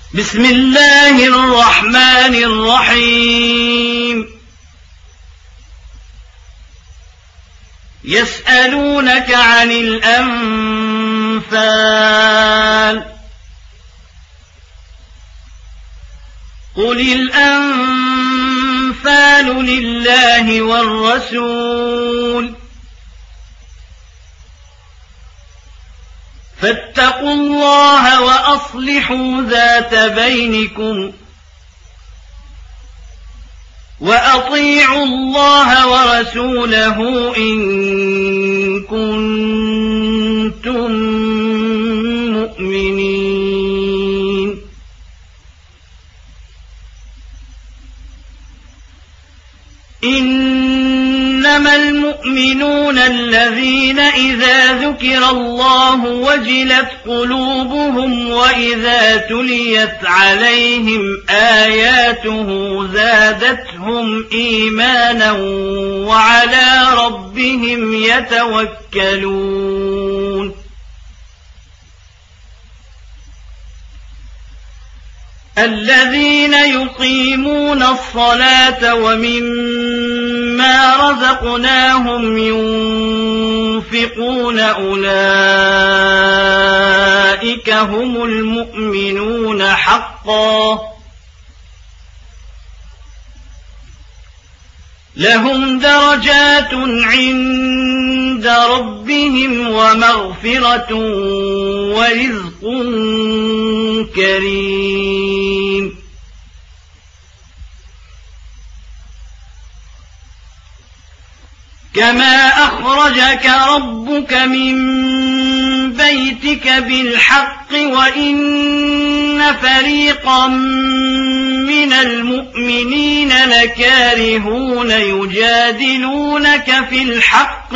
بسم الله الرحمن الرحيم يسألونك عن الأنفال قل الأنفال لله والرسول فاتقوا الله وأصلحوا ذات بينكم وأطيعوا الله ورسوله إن كنتم مؤمنين إنما المؤمنون الذين إذا ذكر الله وجلت قلوبهم وإذا تليت عليهم آياته زادتهم إيمانا وعلى ربهم يتوكلون الذين يقيمون الصلاة ومما رزقناهم ينفقون أولئك هم المؤمنون حقا لهم درجات عند ربهم ومغفرة ورزق كريم كما أخرجك ربك من بيتك بالحق وإن فريقا من المؤمنين لكارهون يجادلونك في الحق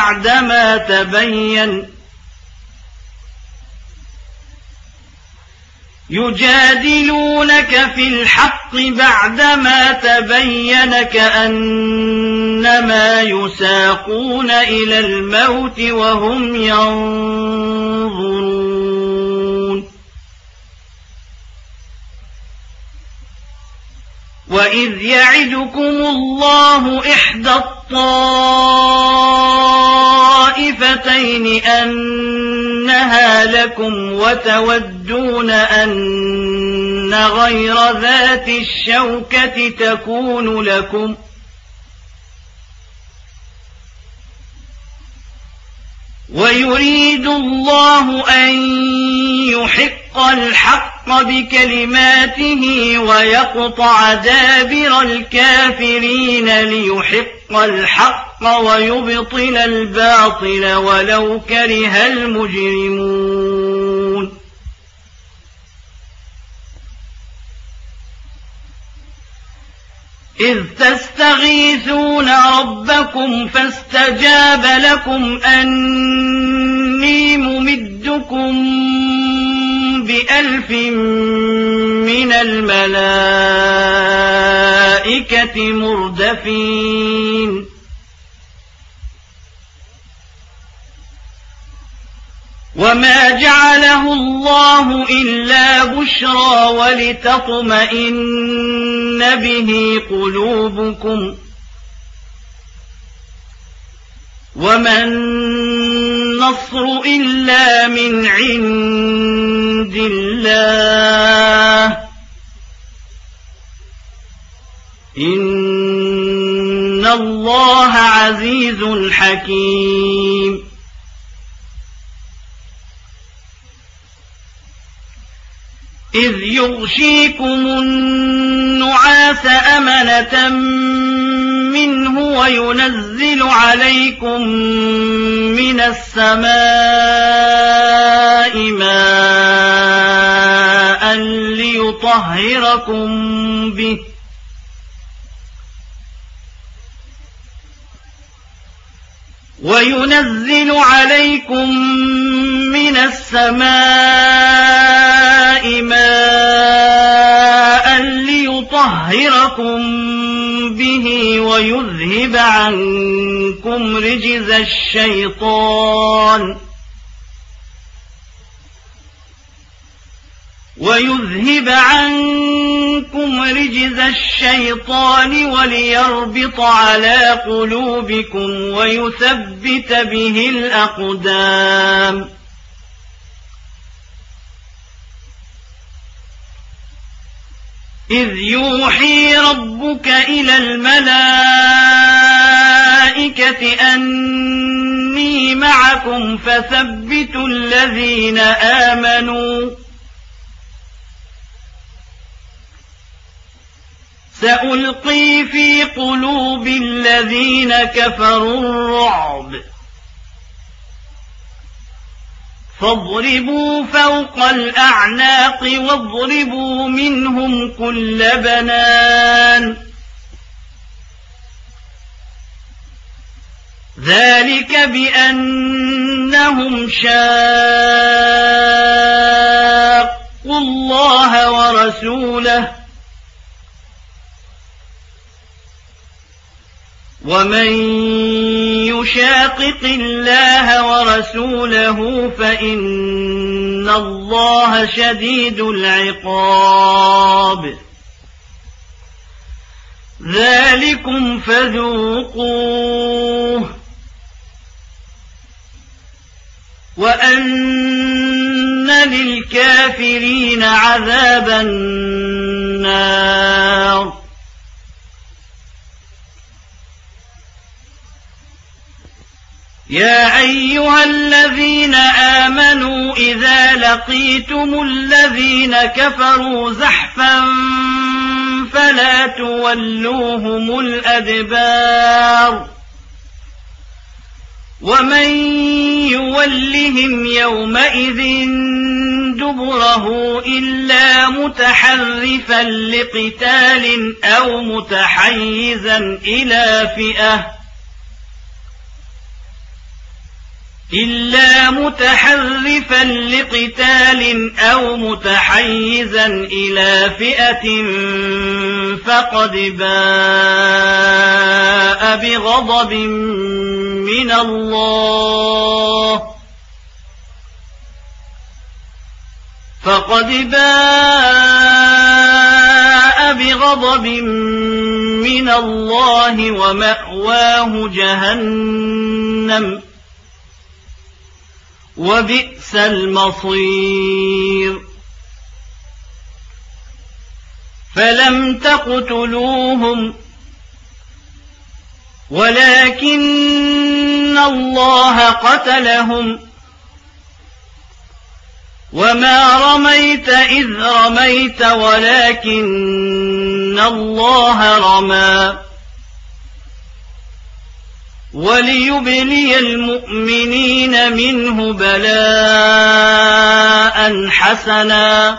بعدما تبين كأنما يساقون إلى الموت وهم ينظرون وإذ يعدكم الله إحدى الطائفتين أنها لكم وتودون أن غير ذات الشوكة تكون لكم ويريد الله أن يحق الحق بكلماته ويقطع دابر الكافرين ليحق الحق ويبطل الباطل ولو كره المجرمون إذ تستغيثون ربكم فاستجاب لكم أني ممدكم ب1000 من الملائكة مردفين وما جعله الله إلا بشرى ولتطمئن به قلوبكم وما النصر إلا من عند الله إن الله عزيز حكيم إذ يغشيكم النعاس أمنة منه وينزل عليكم من السماء ماء ليطهركم به ويذهب عنكم رجز الشيطان ويذهب عنكم رجز الشيطان وليربط على قلوبكم ويثبت به الأقدام إذ يوحي ربك إلى الملائكة أني معكم فثبتوا الذين آمنوا سألقي في قلوب الذين كفروا الرعب فاضربوا فوق الأعناق واضربوا منهم كل بنان ذلك بأنهم شاقوا الله ورسوله ومن يشاقق الله ورسوله فإن الله شديد العقاب ذلكم فذوقوه وأن للكافرين عذاب النار يا أيها الذين آمنوا إذا لقيتم الذين كفروا زحفا فلا تولوهم الأدبار ومن يولهم يومئذ دبره إلا متحرفا لقتال أو متحيزا إلى فئة فقد باء بغضب من الله ومأواه جهنم وبئس المصير فلم تقتلوهم ولكن الله قتلهم وما رميت إذ رميت ولكن الله رمى وليبلي المؤمنين منه بلاء حسنا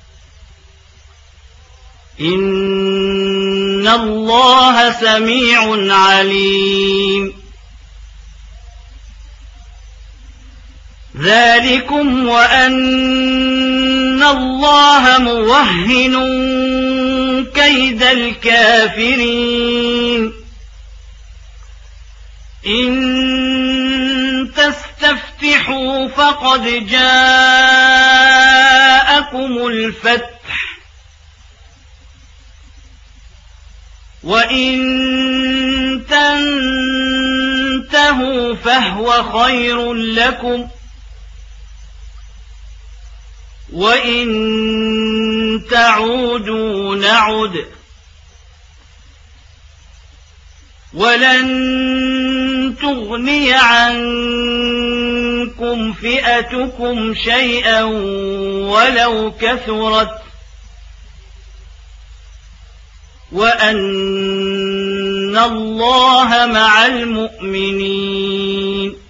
إن الله سميع عليم ذلكم وأن الله موهن كيد الكافرين إن تستفتحوا فقد جاءكم الفتح وإن تنتهوا فهو خير لكم وإن تعودوا نعد ولن تغني عنكم فئتكم شيئا ولو كثرت وأن الله مع المؤمنين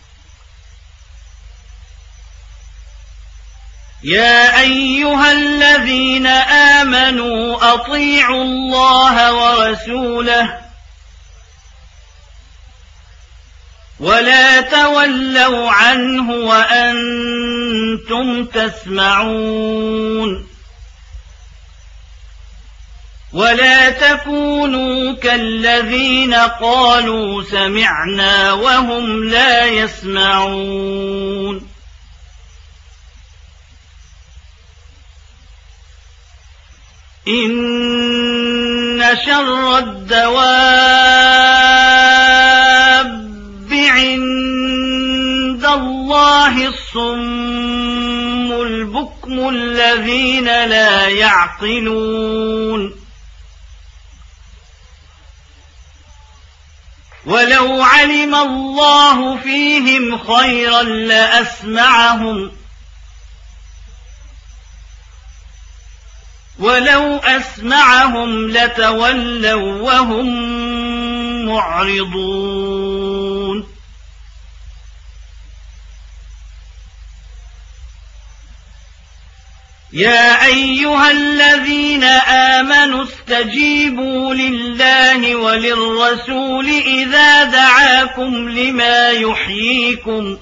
يا أيها الذين آمنوا أطيعوا الله ورسوله ولا تولوا عنه وأنتم تسمعون ولا تكونوا كالذين قالوا سمعنا وهم لا يسمعون إن شر الدواب عند الله الصم البكم الذين لا يعقلون ولو علم الله فيهم خيرا لأسمعهم ولو أسمعهم لتولوا وهم معرضون يا أيها الذين آمنوا استجيبوا لله وللرسول إذا دعاكم لما يحييكم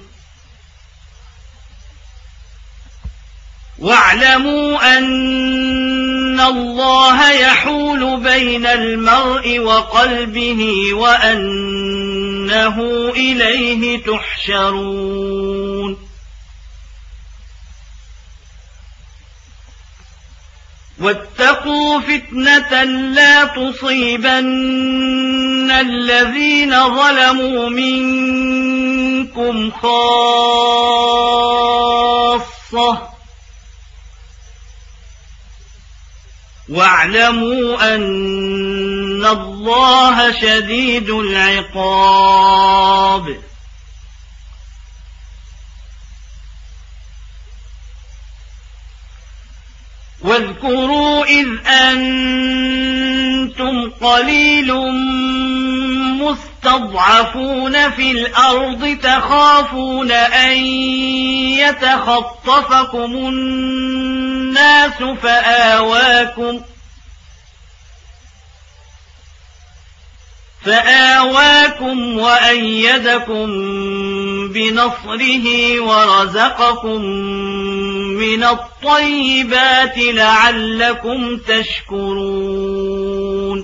واعلموا أن الله يحول بين المرء وقلبه وأنه إليه تحشرون واتقوا فتنة لا تصيبن الذين ظلموا منكم خاصة واعلموا أن الله شديد العقاب واذكروا إذ أنتم قليل مستضعفون في الأرض تخافون أن يتخطفكم الناس فآواكم وأيدكم بنصره ورزقكم من الطيبات لعلكم تشكرون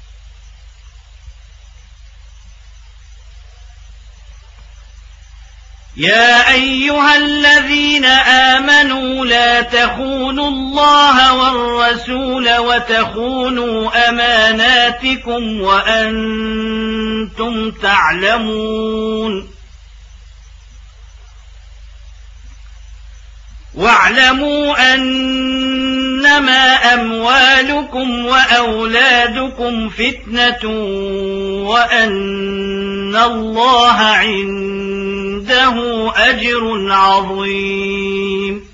يا أيها الذين آمنوا لا تخونوا الله والرسول وتخونوا أماناتكم وأنتم تعلمون واعلموا أنما أموالكم وأولادكم فتنة وأن الله عنده أجر عظيم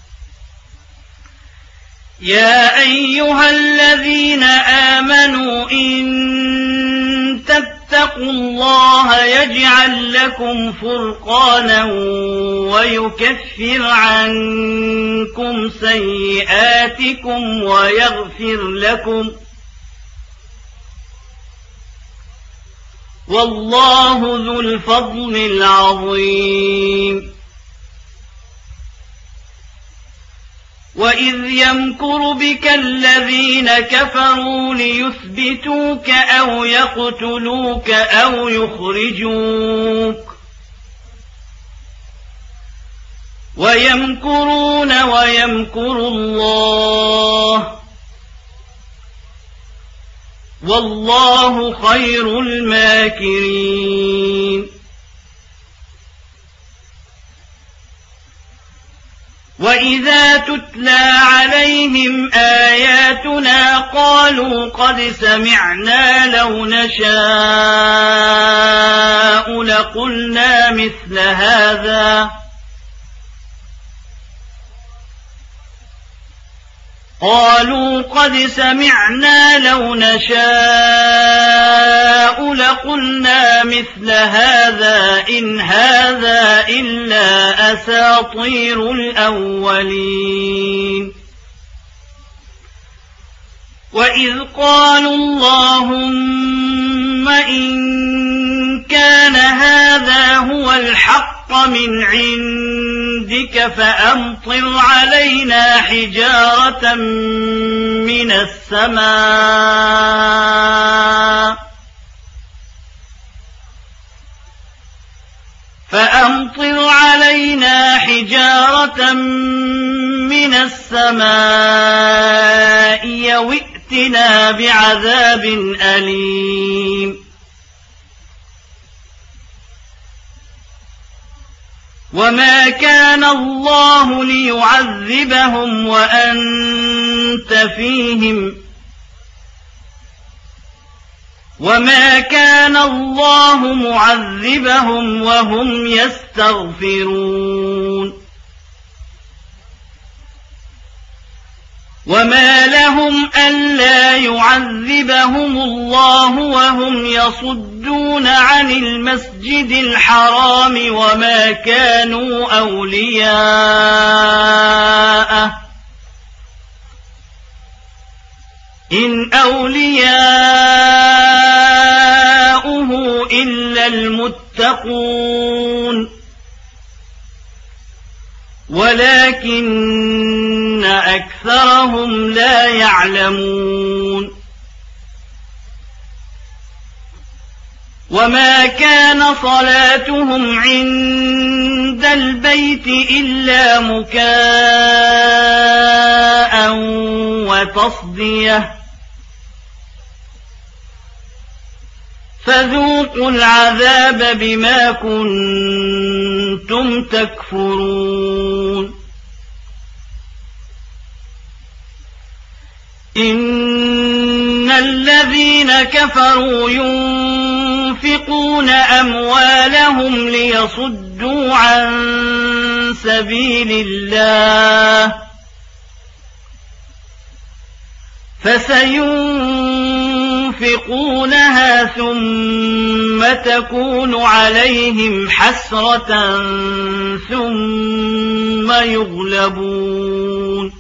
يا أيها الذين آمنوا إن تتقوا الله يجعل لكم فرقانا ويكفر عنكم سيئاتكم ويغفر لكم والله ذو الفضل العظيم وإذ يمكر بك الذين كفروا ليثبتوك أو يقتلوك أو يخرجوك ويمكرون ويمكر الله والله خير الماكرين وإذا تتلى عليهم آياتنا قالوا قد سمعنا لو نشاء لقلنا مثل هذا قالوا قد سمعنا لو نشاء لقلنا مثل هذا إن هذا إلا أساطير الأولين وإذ قالوا اللهم إن كان هذا هو الحق من عندك فأمطر علينا حجارة من السماء فأمطر علينا حجارة من السماء أو ائتنا بعذاب أليم وما كان الله ليعذبهم وأنت فيهم وما كان الله معذبهم وهم يستغفرون وما لهم ألا يعذبهم الله وهم يصدون عن المسجد الحرام وما كانوا أولياءه إن أولياؤه إلا المتقون ولكن أكثرهم لا يعلمون وما كان صلاتهم عند البيت إلا مكاء وتصدية فذوقوا العذاب بما كنتم تكفرون إن الذين كفروا ينفقون أموالهم ليصدوا عن سبيل الله فسينفقونها ثم تكون عليهم حسرة ثم يغلبون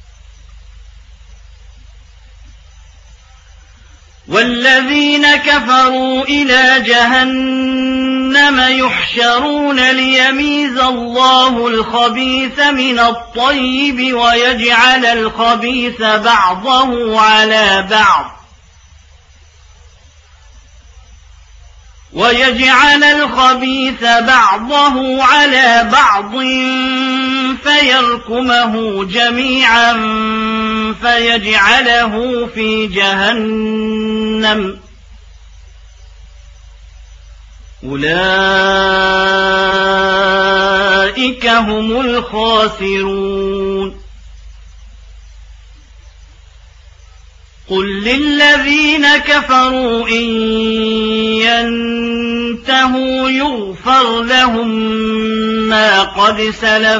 والذين كفروا إلى جهنم يحشرون ليميز الله الخبيث من الطيب ويجعل الخبيث بعضه على بعض فيركمه جميعا فيجعله في جهنم أولئك هم الخاسرون قل للذين كفروا إن ينتهوا يغفر لهم ما قد سلف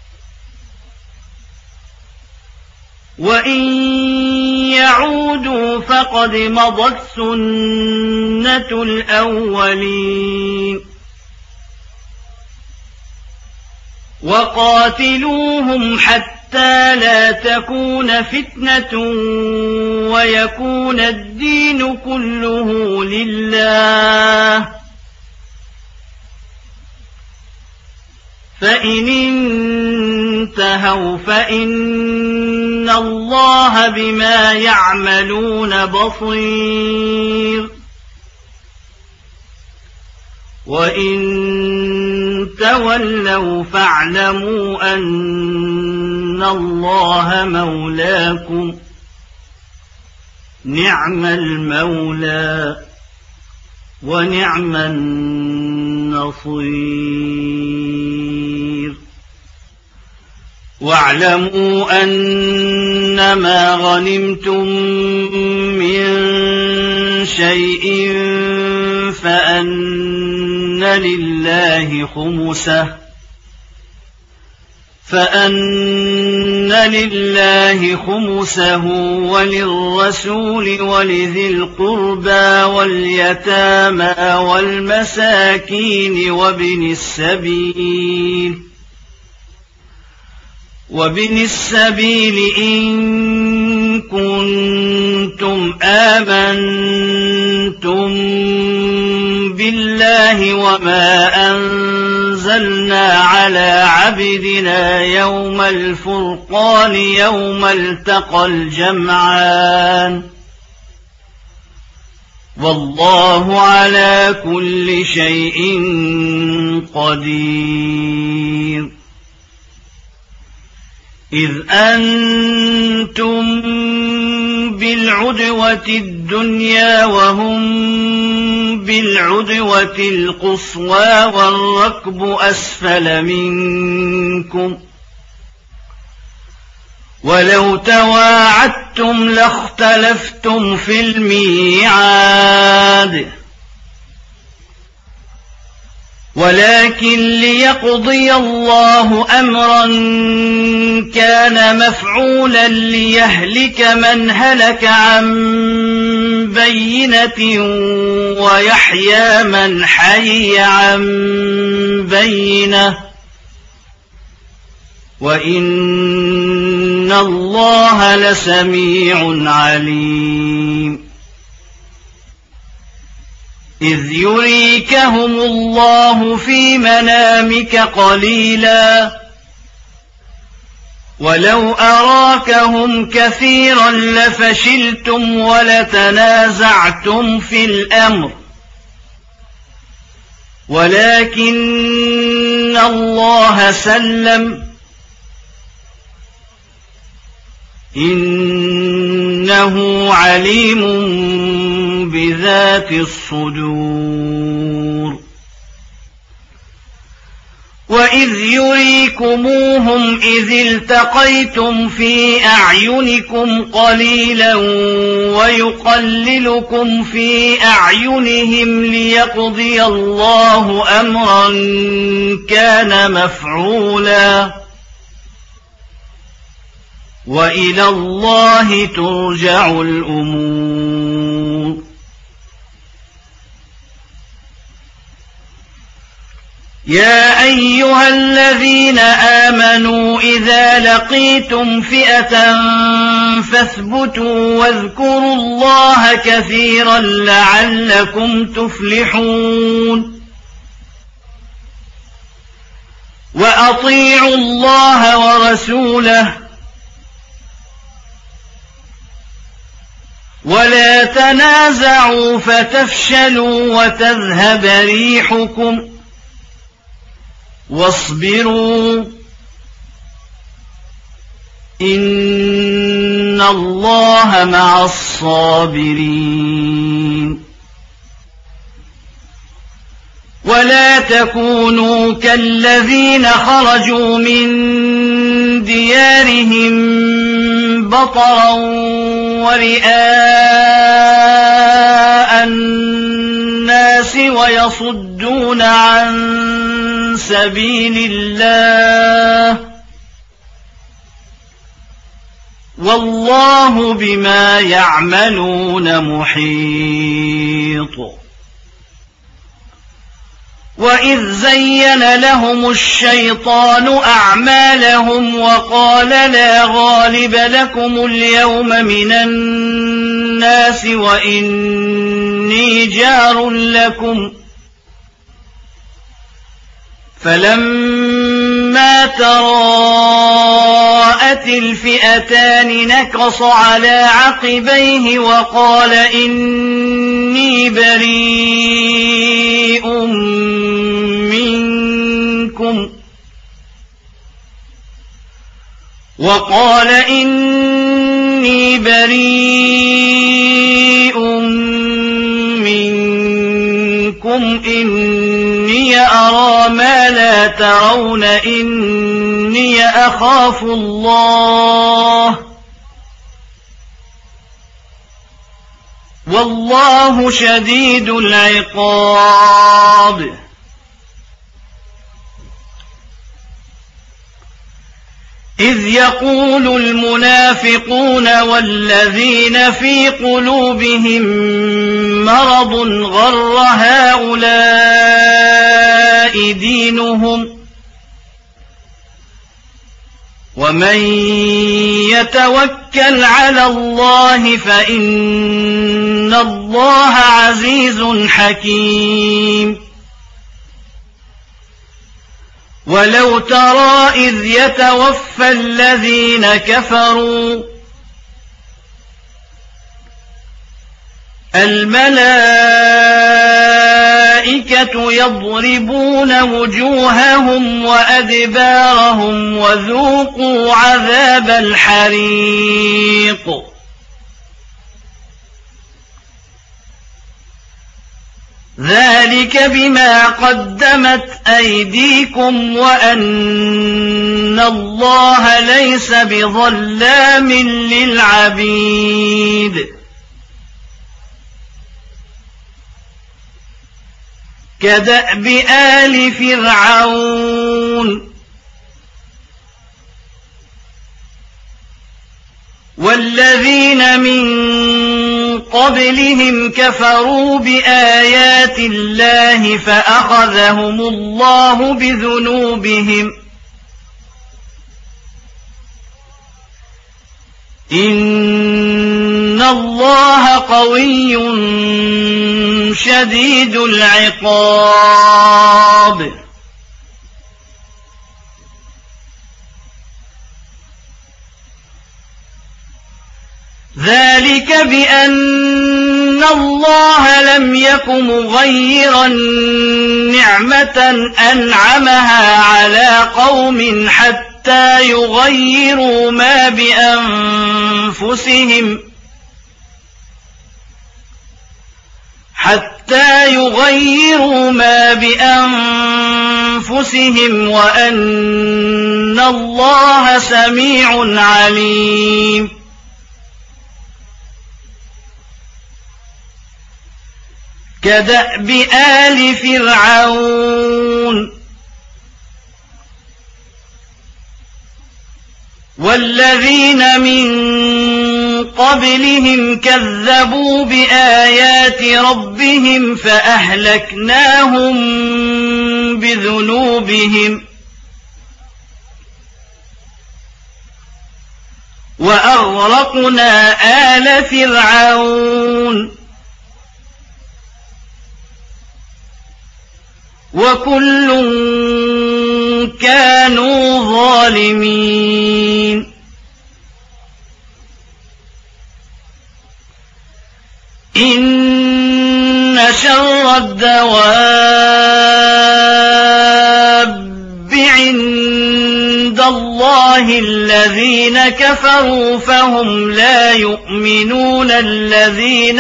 وإن يعودوا فقد مضت سنة الأولين وقاتلوهم حتى لا تكون فتنة ويكون الدين كله لله فإن انتهوا فإن الله بما يعملون بصير وإن تولوا فاعلموا أن الله مولاكم نعم المولى ونعم النصير واعلموا أنما غنمتم من شيء فأن لله خمسه وللرسول ولذي القربى واليتامى والمساكين وابن السبيل إن كنتم آمنتم بالله وما أنزلنا على عبدنا يوم الفرقان يوم التقى الجمعان والله على كل شيء قدير. إذ أنتم بالعدوة الدنيا وهم بالعدوة القصوى والركب أسفل منكم، ولو تواعدتم لاختلفتم في الميعاد، ولكن ليقضي الله أمرا كان مفعولا ليهلك من هلك عن بينة ويحيى من حي عن بينة، وإن الله لسميع عليم. إذ يريكهم الله في منامك قليلا، ولو أراكهم كثيرا لفشلتم ولتنازعتم في الأمر، ولكن الله سلم، إنه عليم بذات الصدور. وإذ يريكموهم إذ التقيتم في أعينكم قليلا ويقللكم في أعينهم ليقضي الله أمرا كان مفعولا، وإلى الله ترجع الأمور. يا أيها الذين آمنوا إذا لقيتم فئة فاثبتوا واذكروا الله كثيرا لعلكم تفلحون. وأطيعوا الله ورسوله ولا تنازعوا فتفشلوا وتذهب ريحكم، واصبروا إن الله مع الصابرين. ولا تكونوا كالذين خرجوا من ديارهم بطرا ورئاء الناس ويصدون عن سبيل الله، والله بما يعملون محيط. وإذ زين لهم الشيطان أعمالهم وقال لا غالب لكم اليوم من الناس وإني جار لكم، فلما تراءت الفئتان نكص على عقبيه وقال إني بريء منكم إني أرى ما لا ترون إني أخاف الله والله شديد العقاب. إذ يقول المنافقون والذين في قلوبهم مرض غر هؤلاء دينهم ومن يتوكل على الله فإن الله عزيز حكيم. ولو ترى إذ يتوفى الذين كفروا الملائكة يضربون وجوههم وأدبارهم وذوقوا عذاب الحريق ذلك بما قدمت أيديكم وأن الله ليس بظلام للعبيد كدأب آل فرعون والذين من قبلهم كفروا بآيات الله فأخذهم الله بذنوبهم إن الله قوي شديد العقاب ذلك بأن الله لم يك مغيرا نعمة أنعمها على قوم حتى يغيروا ما بأنفسهم وأن الله سميع عليم كدأب آل فرعون والذين من قبلهم كذبوا بآيات ربهم فأهلكناهم بذنوبهم وأغرقنا آل فرعون وكل كانوا ظالمين إن شر الدواب عند الله الذين كفروا فهم لا يؤمنون الذين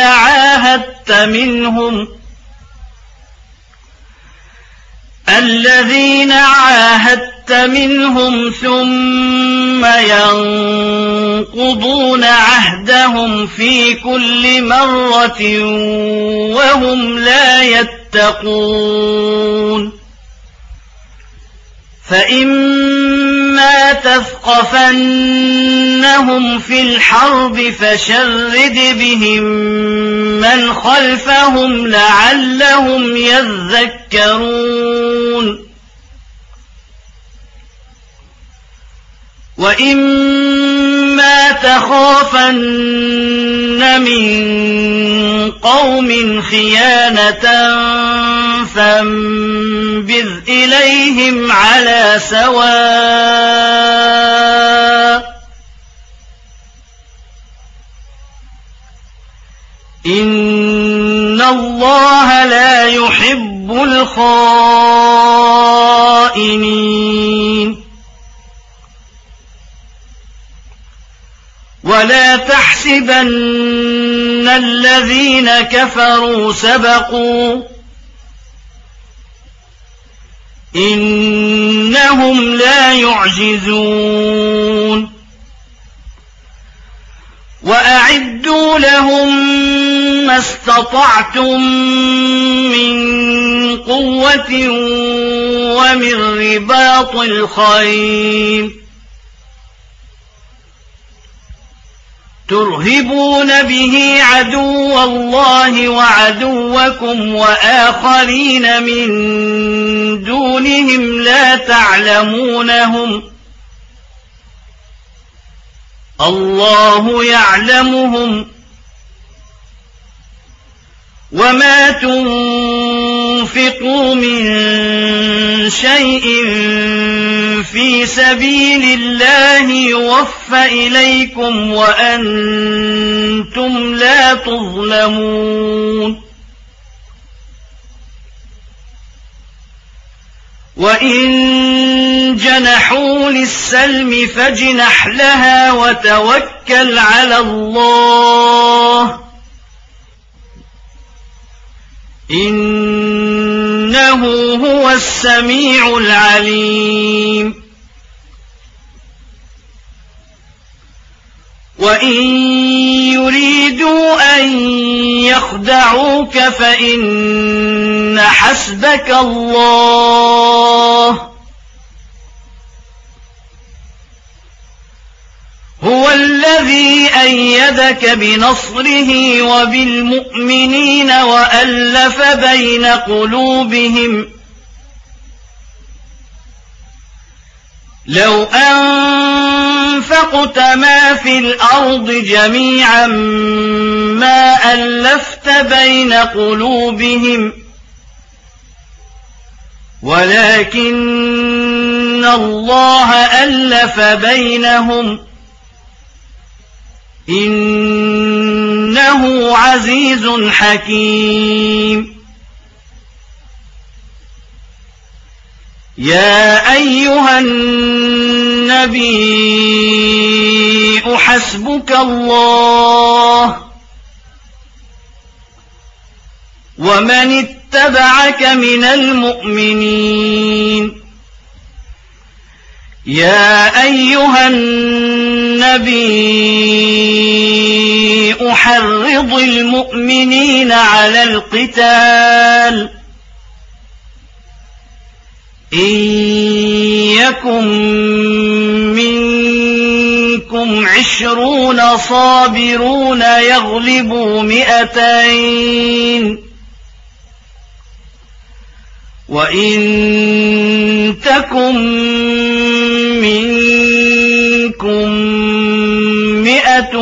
عاهدت منهم ثم ينقضون عهدهم في كل مرة وهم لا يتقون فإما تثقفنهم في الحرب فشرد بهم من خلفهم لعلهم يذكرون وإما تخافن من قوم خيانة فانبذ إليهم على سواء إن الله لا يحب الخائنين ولا تحسبن الذين كفروا سبقوا إنهم لا يعجزون وأعدوا لهم ما استطعتم من قوة ومن رباط الخيل ترهبون به عدو الله وعدوكم وآخرين من دونهم لا تعلمونهم الله يعلمهم وما تنفقوا من شيء في سبيل الله يوفى إليكم وأنتم لا تظلمون وإن جنحوا للسلم فاجنح لها وتوكل على الله إنه هو السميع العليم وإن يريدوا أن يخدعوك فإن حسبك الله هو الذي أيدك بنصره وبالمؤمنين وألف بين قلوبهم لو أنفقت ما في الأرض جميعا ما ألفت بين قلوبهم ولكن الله ألف بينهم إنه عزيز حكيم يا أيها النبي حسبك الله ومن اتبعك من المؤمنين يا أيها النبي حرض المؤمنين على القتال إن يكن منكم 20 صابرون يغلبوا 200 وإن تكن منكم 100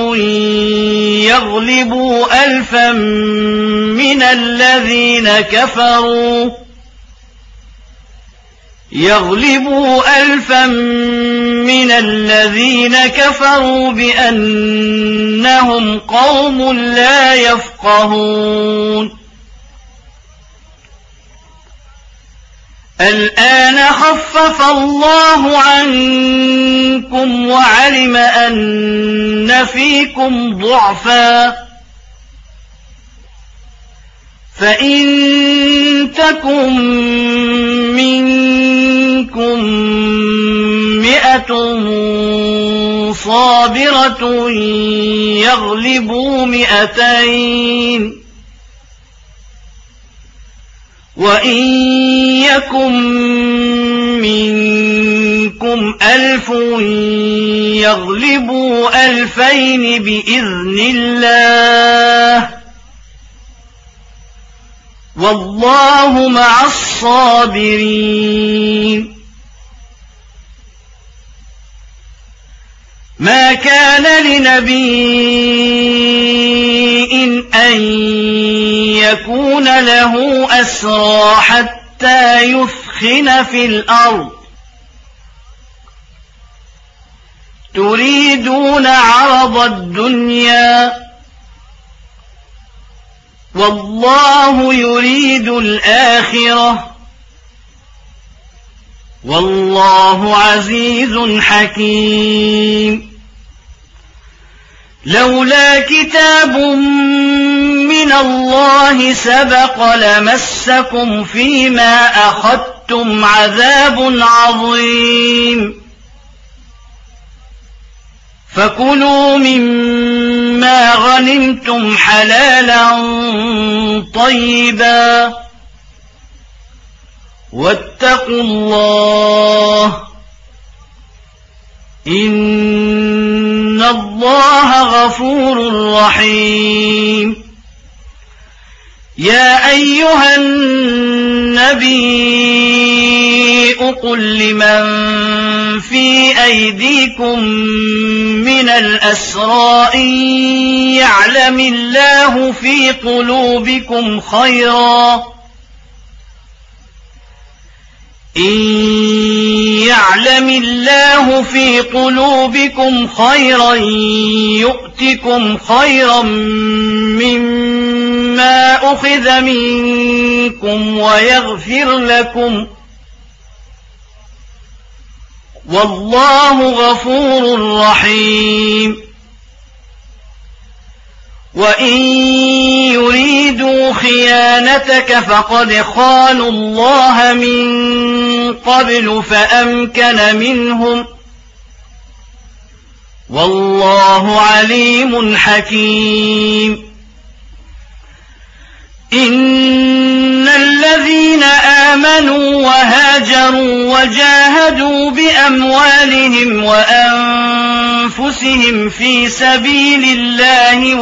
يغلبوا 1000 من الذين كفروا بأنهم قوم لا يفقهون الآن خفف الله عنكم وعلم أن فيكم ضعفا فإن تكن منكم 100 صابرة يغلبوا 200 وإن يكن منكم 1000 يغلبوا 2000 بإذن الله والله مع الصابرين ما كان لنبي أن يكون له أسرى حتى يثخن في الأرض تريدون عرض الدنيا والله يريد الآخرة والله عزيز حكيم لولا كتاب من الله سبق لمسكم فيما أخذتم عذاب عظيم فكلوا مما غنمتم حلالا طيبا واتقوا الله إن الله غفور رحيم يا أيها النبي قل لمن في أيديكم من الأسرى إن يعلم الله في قلوبكم خيرا يعلم الله في قلوبكم خيرا يؤتكم خيرا مما أخذ منكم ويغفر لكم والله غفور رحيم وإن يريدوا خيانتك فقد خانوا الله من قبل فأمكن منهم والله عليم حكيم إن الذين آمنوا وهاجروا وجاهدوا بأموالهم وأنفسهم في سبيل الله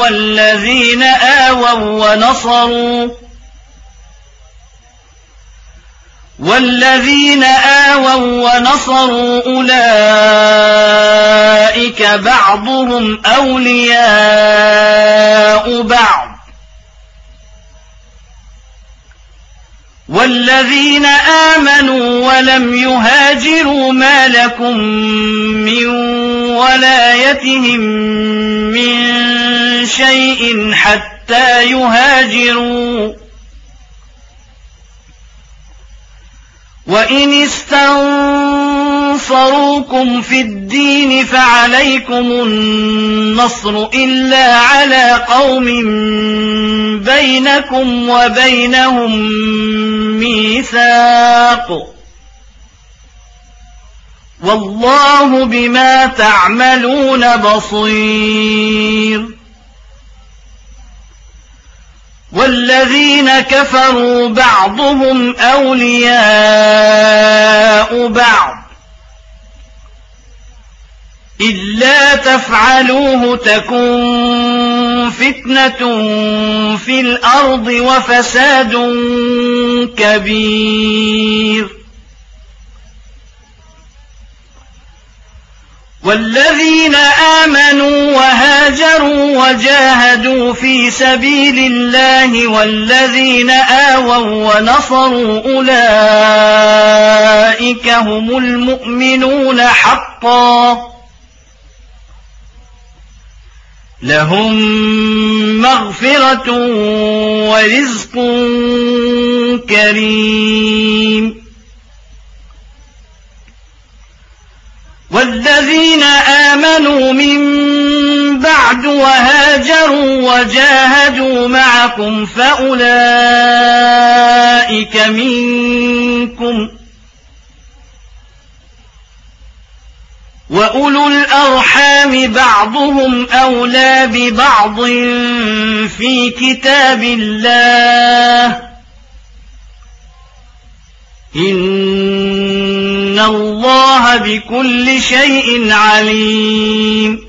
والذين آووا ونصروا أولئك بعضهم أولياء بعض والذين آمنوا ولم يهاجروا ما لكم من ولايتهم من شيء حتى يهاجروا وإن استنصروكم في الدين فعليكم النصر إلا على قوم بينكم وبينهم ميثاق والله بما تعملون بصير والذين كفروا بعضهم أولياء بعض إلا تفعلوه تكن فتنة في الأرض وفساد كبير والذين آمنوا وهاجروا وجاهدوا في سبيل الله والذين آووا ونصروا أولئك هم المؤمنون حقا لهم مغفرة ورزق كريم والذين آمنوا من بعد وهاجروا وجاهدوا معكم فأولئك منكم وأولو الأرحام بعضهم أولى ببعض في كتاب الله إن الله بكل شيء عليم